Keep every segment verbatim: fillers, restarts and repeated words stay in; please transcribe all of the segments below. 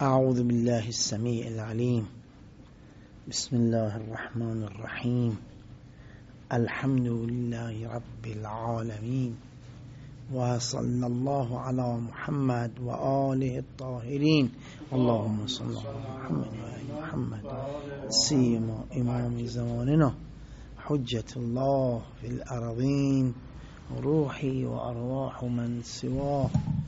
أعوذ بالله السميع العليم. بسم الله الرحمن الرحيم. الحمد لله رب العالمين، وصلى الله على محمد وآله الطاهرين. اللهم صل على محمد وآل محمد سيما إمام زماننا، حجة الله في الأرضين، روحي وأرواح من سواه،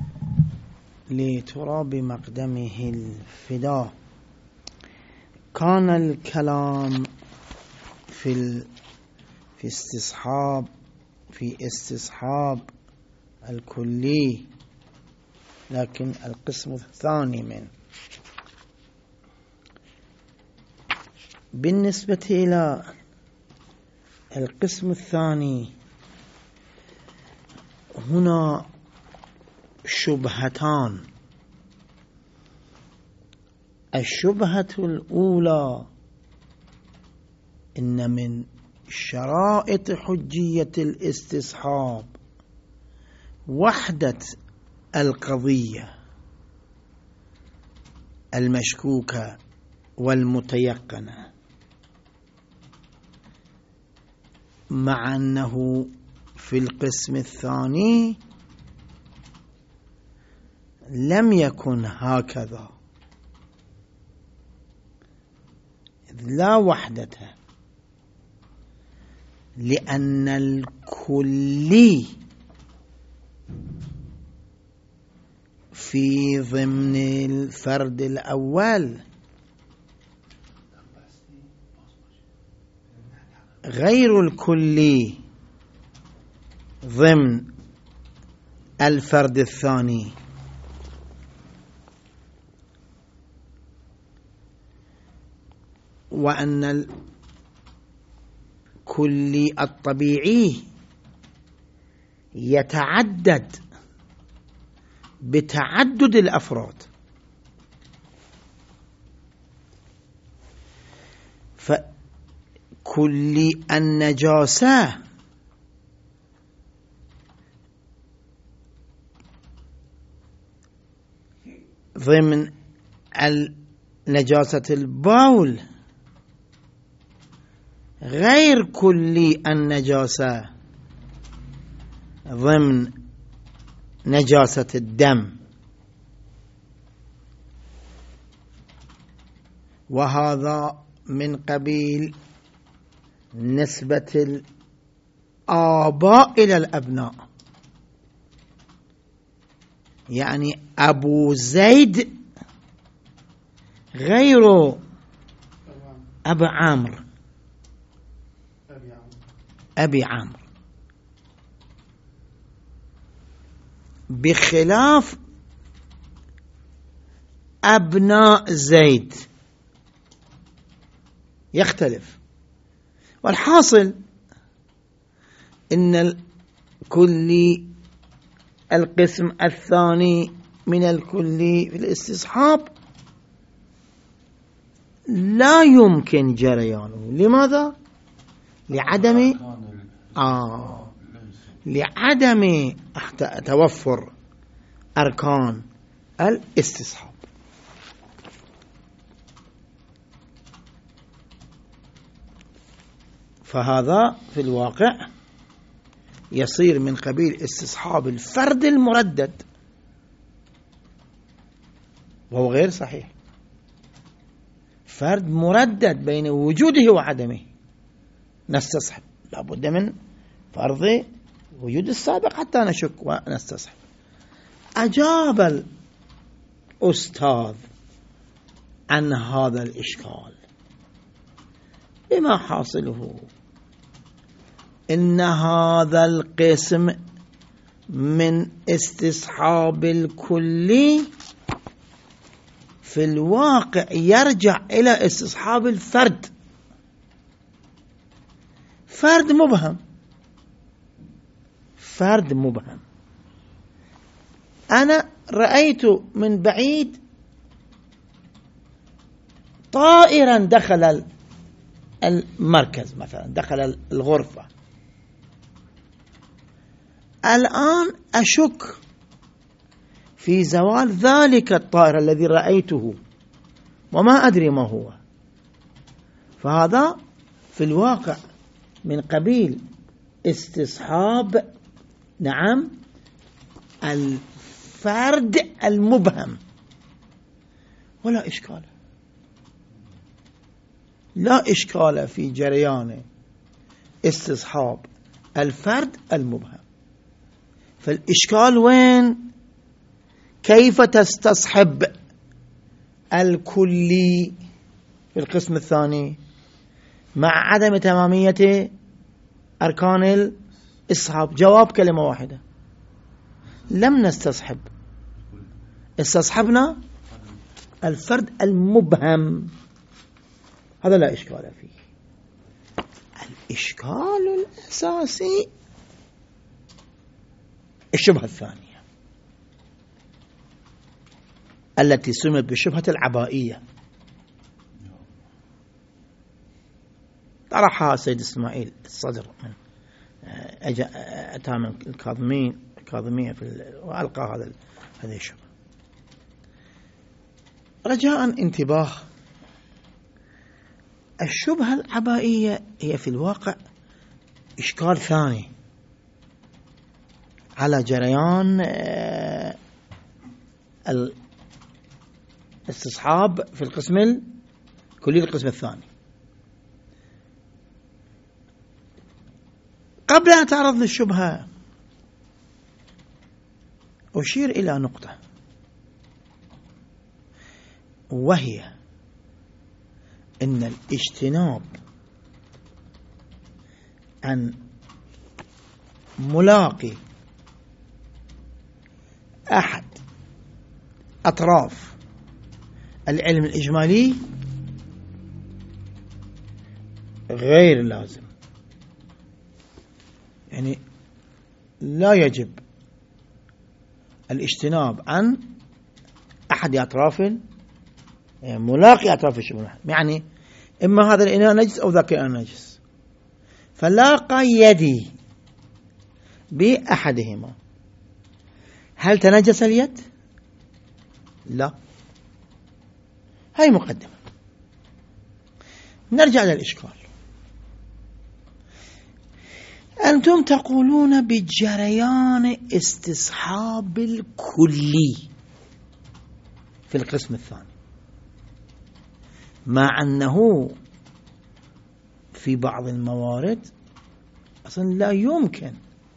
لتراب مقدمه الفداء. كان الكلام في في استصحاب في استصحاب الكلي، لكن القسم الثاني منه بالنسبة إلى القسم الثاني هنا شبهتان. الشبهة الأولى: إن من شرائط حجية الاستصحاب وحدة القضية المشكوكة والمتيقنة، مع أنه في القسم الثاني لم يكن هكذا، لا وحدة، لأن الكلي في ضمن الفرد الأول غير الكلي ضمن الفرد الثاني. وأن الكلي الطبيعي يتعدد بتعدد الأفراد، فكلي النجاسة ضمن نجاسة البول غير كلي النجاسة ضمن نجاسة الدم، وهذا من قبيل نسبة الآباء إلى الأبناء. يعني أبو زيد غير أبو عامر أبي عامر، بخلاف أبناء زيد يختلف. والحاصل إن الكلي القسم الثاني من الكلي في الاستصحاب لا يمكن جريانه. لماذا؟ لعدم آه لعدم توفر أركان الاستصحاب. فهذا في الواقع يصير من قبيل استصحاب الفرد المردد، وهو غير صحيح. فرد مردد بين وجوده وعدمه نستصحب، لابد من فرض وجود السابق حتى نشك ونستصحب. أجاب الأستاذ عن هذا الإشكال بما حاصله إن هذا القسم من استصحاب الكلي في الواقع يرجع إلى استصحاب الفرد، فرد مبهم فرد مبهم أنا رأيت من بعيد طائرا دخل المركز مثلا، دخل الغرفة، الآن أشك في زوال ذلك الطائر الذي رأيته وما أدري ما هو. فهذا في الواقع من قبيل استصحاب نعم الفرد المبهم، ولا إشكال، لا إشكال في جريان استصحاب الفرد المبهم. فالإشكال وين؟ كيف تستصحب الكلي في القسم الثاني مع عدم تمامية أركان الاستصحاب؟ جواب كلمة واحدة: لم نستصحب، استصحبنا الفرد المبهم. هذا لا إشكال فيه. الإشكال الأساسي الشبهة الثانية التي سميت بالشبهة العبائية، طرحها سيد إسماعيل الصدر من أتى من الكاظمين الكاظمية في وألقى هذا هذه الشبهة. رجاء انتباه، الشبهة العبائية هي في الواقع إشكال ثاني على جريان الاستصحاب في القسم الكلي القسم الثاني. قبل أن أتعرض للشبهة أشير إلى نقطة، وهي أن الاجتناب عن ملاقي أحد أطراف العلم الإجمالي غير لازم، يعني لا يجب الاجتناب عن أحد أطراف يعني ملاقي أطراف الشبهة. يعني إما هذا الإناء نجس أو ذاك الإناء نجس، فلاقى يدي بأحدهما، هل تنجس اليد؟ لا. هاي مقدمة. نرجع للإشكال. أنتم تقولون بجريان استصحاب الكلي في القسم الثاني، مع أنه في بعض الموارد أصلا لا يمكن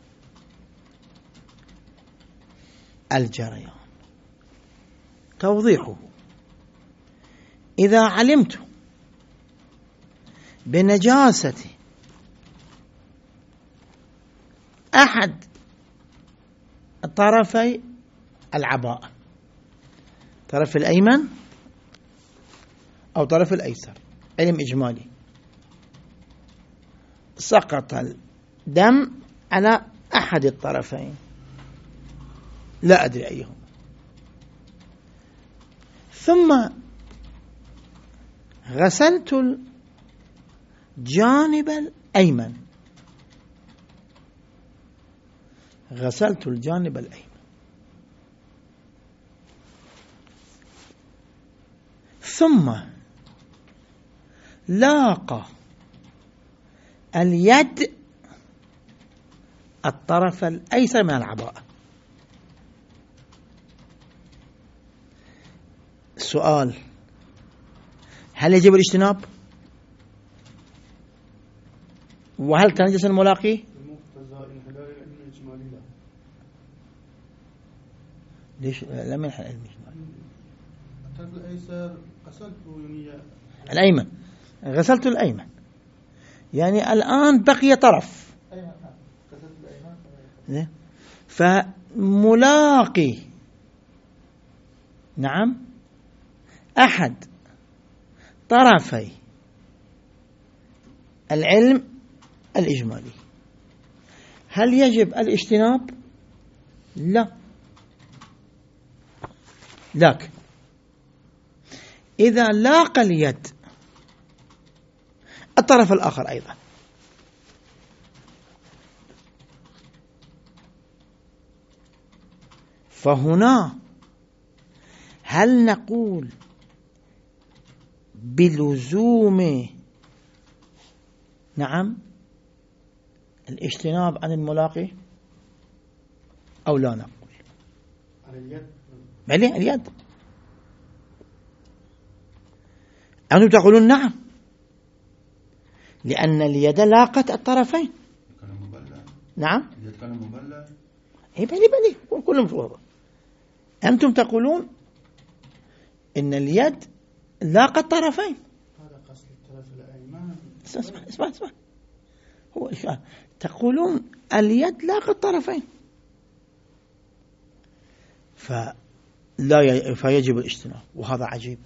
الجريان. توضيحه: إذا علمت بنجاسة أحد طرفي العباءة، طرف الأيمن أو طرف الأيسر، علم إجمالي، سقط الدم على أحد الطرفين، لا أدري أيهما، ثم غسلت الجانب الأيمن، غسلت الجانب الأيمن ثم لاقى اليد الطرف الأيسر من العباءة. السؤال: هل يجب الاجتناب؟ وهل تنجس الملاقي؟ ليش لم ينحل العلم الإجمالي؟ الطرف الأيسر غسلته يعني الأيمن، غسلت الأيمن، يعني الآن بقي طرف، فملاقي نعم أحد طرفي العلم الإجمالي، هل يجب الاجتناب؟ لا. لكن إذا لاقى اليد الطرف الآخر أيضا، فهنا هل نقول بلزوم نعم الاجتناب عن الملاقي أو لا نقول على اليد بلي اليد. أنتم تقولون نعم لأن اليد لاقت الطرفين. نعم اي بلي بلي كلهم فوضى. أنتم تقولون إن اليد لاقت الطرفين. هذا قصد الطرف الأيمن. اسمع اسمع اسمع هو الشيء. تقولون اليد لاقت الطرفين فلا ي... فيجب الاجتناب، وهذا عجيب.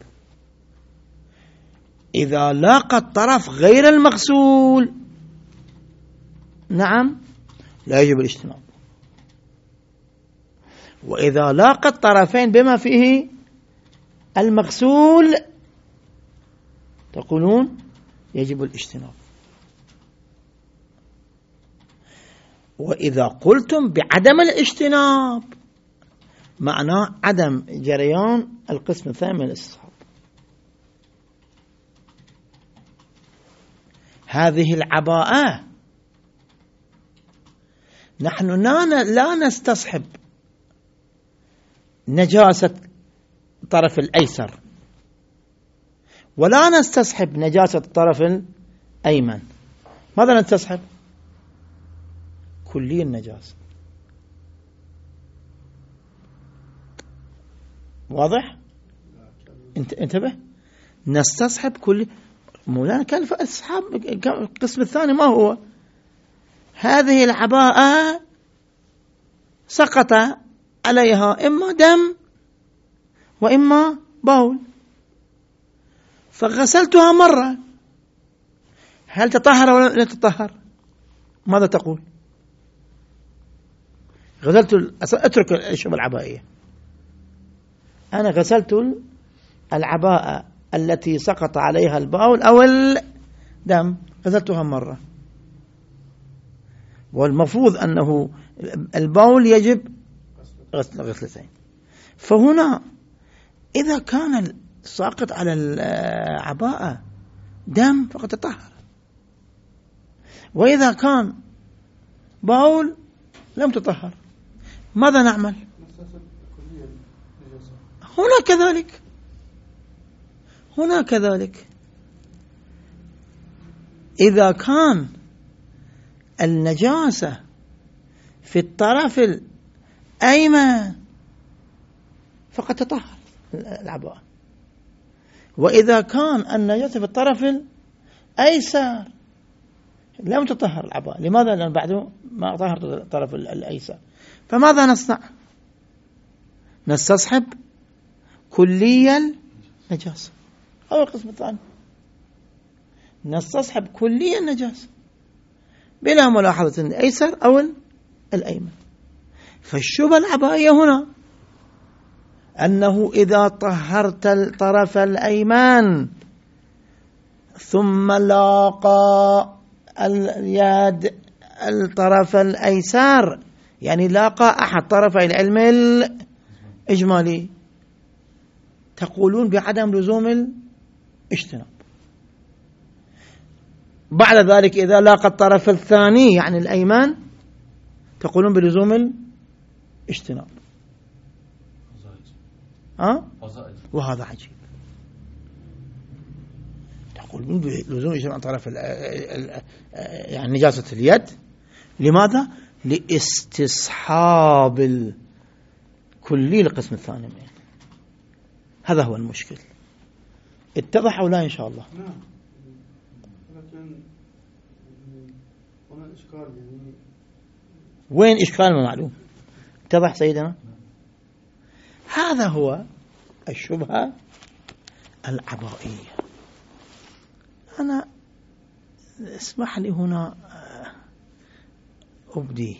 إذا لاقى الطرف غير المغسول نعم لا يجب الاجتناب، وإذا لاقى الطرفين بما فيه المغسول تقولون يجب الاجتناب. وإذا قلتم بعدم الاجتناب معناه عدم جريان القسم الثاني من الاستصحاب. هذه العباءة نحن لا نستصحب نجاسة الطرف الأيسر ولا نستصحب نجاسة الطرف الأيمن. ماذا نستصحب؟ كلية النجاسة. واضح؟ انتبه، نستصحب كل مولانا كان فأصحاب القسم الثاني ما هو؟ هذه العباءة سقط عليها إما دم وإما بول فغسلتها مرة، هل تطهر ولا لا تطهر؟ ماذا تقول؟ غسلت اترك الشبه العبائية، أنا غسلت العباءة التي سقط عليها البول أو الدم، غسلتها مرة، والمفروض أنه البول يجب غسلتين. فهنا إذا كان ساقط على العباءة دم فقد تطهر، وإذا كان بول لم تطهر. ماذا نعمل؟ هنا كذلك هنا كذلك إذا كان النجاسة في الطرف الأيمن فقد تطهر العباءة، وإذا كان النجاسة في الطرف الأيسر لم تطهر العباءة. لماذا؟ لأن بعده ما طهر الطرف الأيسر. فماذا نصنع؟ نستصحب كلية النجاسة أو القسم الثاني، نستصحب كلية النجاسة بلا ملاحظة الأيسر أو الأيمن. فالشبهة العبائية هنا أنه إذا طهرت الطرف الأيمن ثم لاقى اليد الطرف الأيسر، يعني لاقى أحد طرفي العلم الإجمالي، تقولون بعدم لزوم الاجتناب. بعد ذلك إذا لاقى الطرف الثاني يعني الأيمن تقولون بلزوم الاجتناب. ها؟ وهذا عجيب. تقولون بلزوم الاجتناب عن طرف يعني نجاسة اليد. لماذا؟ لاستصحاب الكلي القسم الثاني منه. هذا هو المشكل. اتضح أو لا إن شاء الله؟ نعم. لكن هنا إشكال يعني وين إشكال ما معلوم؟ اتضح سيدنا؟ هذا هو الشبهة العبائية. أنا اسمح لي هنا أبدي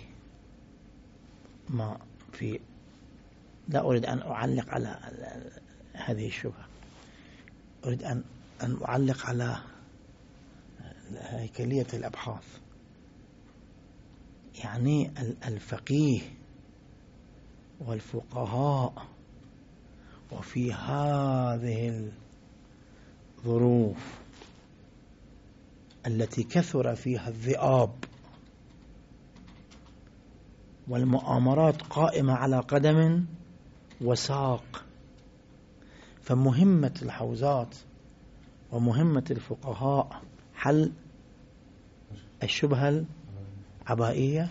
ما في، لا أريد أن أعلق على هذه الشبهة، أريد أن أن أعلق على هيكلية الأبحاث. يعني الفقيه والفقهاء وفي هذه ظروف التي كثر فيها الذئاب والمؤامرات قائمة على قدم وساق، فمهمة الحوزات ومهمة الفقهاء حل الشبهة العبائية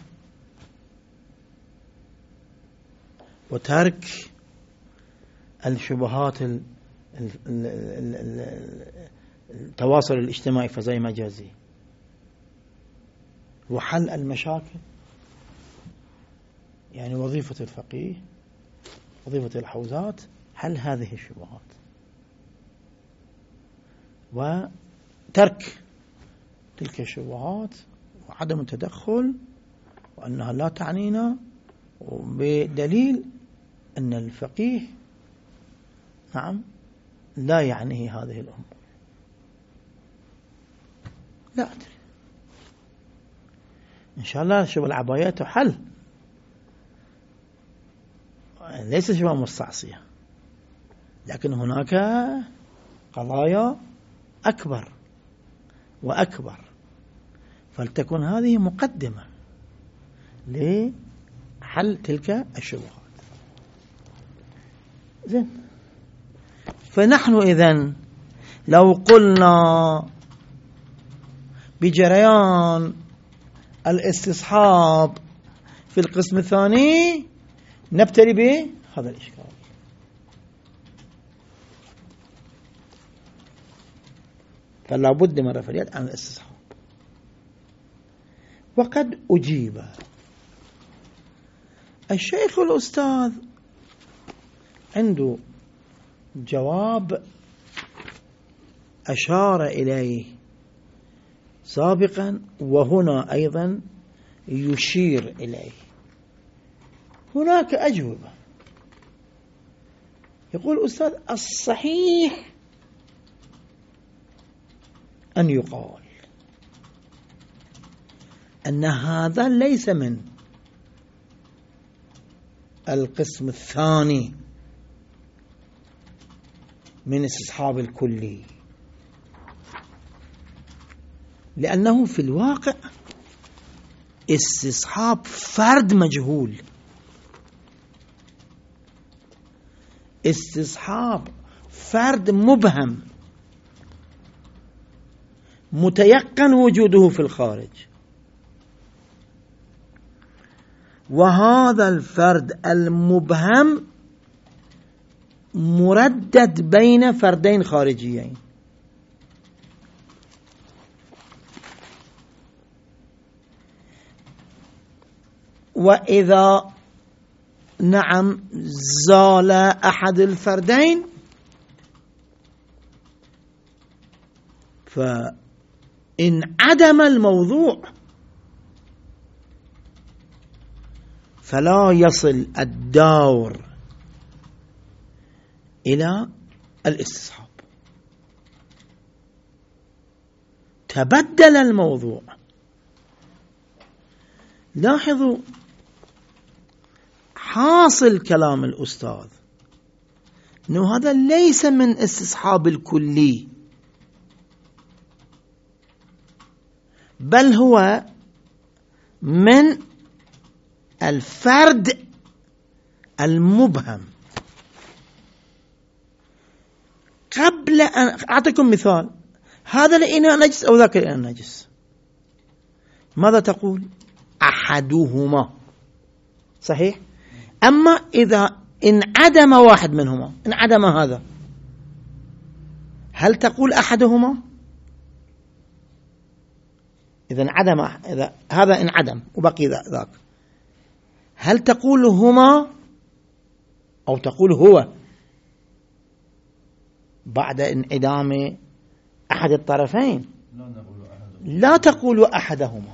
وترك الشبهات التواصل الاجتماعي فزي مجازي، وحل المشاكل. يعني وظيفة الفقيه، وظيفة الحوزات حل هذه الشبهات وترك تلك الشبهات وعدم التدخل، وأنها لا تعنينا، بدليل أن الفقيه نعم لا يعنيه هذه الأمور. لا أدري، إن شاء الله شبه العبايات حل، ليس شبه مستعصية، لكن هناك قضايا أكبر وأكبر، فلتكن هذه مقدمة لحل تلك الشبهات. زين، فنحن إذن لو قلنا بجريان الاستصحاب في القسم الثاني نبتلي بهذا الإشكال. فلا بد من رفع اليد عن الاستصحاب. وقد أجيب الشيخ الأستاذ عنده جواب أشار إليه سابقا، وهنا أيضا يشير إليه. هناك أجوبة. يقول الأستاذ الصحيح أن يقال أن هذا ليس من القسم الثاني من استصحاب الكلي، لأنه في الواقع استصحاب فرد مجهول، استصحاب فرد مبهم متيقن وجوده في الخارج، وهذا الفرد المبهم مردد بين فردين خارجيين. وإذا نعم زال أحد الفردين فإن عدم الموضوع فلا يصل الدور إلى الاستصحاب. تبدل الموضوع. لاحظوا حاصل كلام الأستاذ أنه هذا ليس من استصحاب الكلي، بل هو من الفرد المبهم. قبل أن أعطيكم مثال، هذا الإناء نجس أو ذاك الإناء نجس، ماذا تقول؟ أحدهما، صحيح؟ أما إذا انعدم واحد منهما، انعدم هذا، هل تقول أحدهما؟ إذا انعدم، إذا هذا انعدم وبقي ذاك، هل تقول هما أو تقول هو بعد انعدام أحد الطرفين؟ لا تقول أحدهما،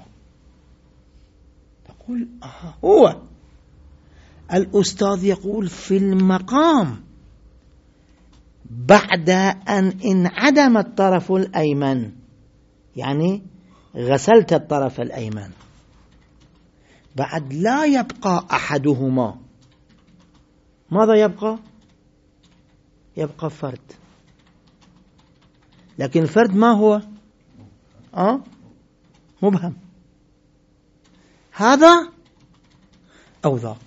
تقول هو. الأستاذ يقول في المقام بعد أن انعدم الطرف الأيمن، يعني غسلت الطرف الأيمن، بعد لا يبقى أحدهما، ماذا يبقى؟ يبقى فرد. لكن الفرد ما هو أه؟ مبهم. هذا أو ذاك.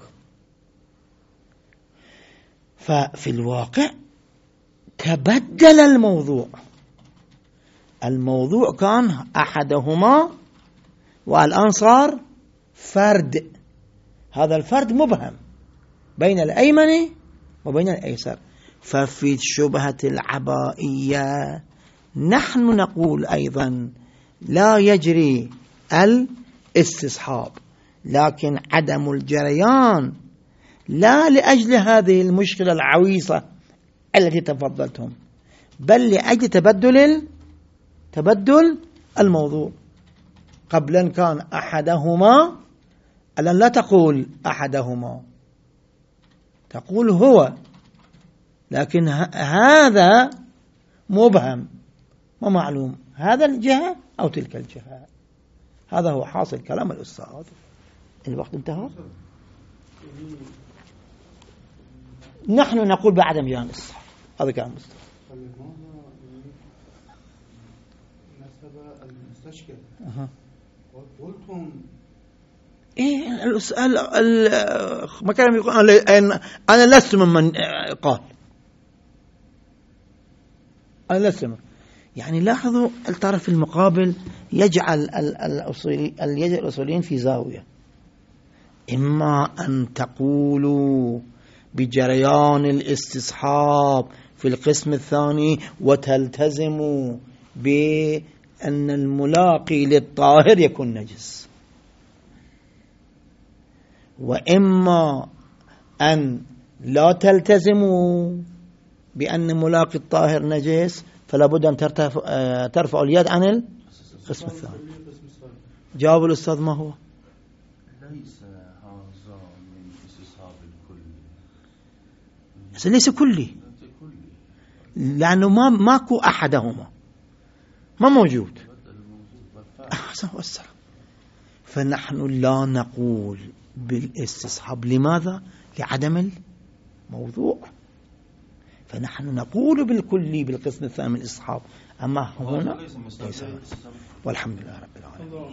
ففي الواقع تبدل الموضوع. الموضوع كان أحدهما والآن صار فرد. هذا الفرد مبهم بين الأيمن وبين الأيسر. ففي الشبهة العبائية نحن نقول أيضا لا يجري الاستصحاب، لكن عدم الجريان لا لأجل هذه المشكلة العويصة التي تفضلتم، بل لأجل تبدل تبدل الموضوع. قبلا كان أحدهما، الآن لا تقول أحدهما، تقول هو، لكن هذا مبهم ما معلوم هذا الجهة أو تلك الجهة. هذا هو حاصل كلام الأستاذ. الوقت انتهى. نحن نقول بعدم جريان الاستصحاب. هذا كلام الأستاذ. نسب المستشكل أه. قلتم إيه السؤال ما كان يقول أنا أنا لست ممن قال أنا لست من. يعني لاحظوا الطرف المقابل يجعل الأصولي يجعل الأصوليين في زاوية. إما أن تقولوا بجريان الاستصحاب في القسم الثاني وتلتزموا بأن الملاقي للطاهر يكون نجس، وإما أن لا تلتزموا بأن ملاقي الطاهر نجس، فلا بد أن ترفع, ترفع اليد عن القسم الثاني. جواب الأستاذ ما هو؟ ليس هذا من استصحاب الكل. ليس كلي، لأنه ما ماكو أحدهما، ما موجود. أحسن والسلام. فنحن لا نقول بالاستصحاب. لماذا؟ لعدم الموضوع. فنحن نقول بالكلي بالقسم الثاني من الاستصحاب، أما هنا ليس. والحمد لله رب العالمين.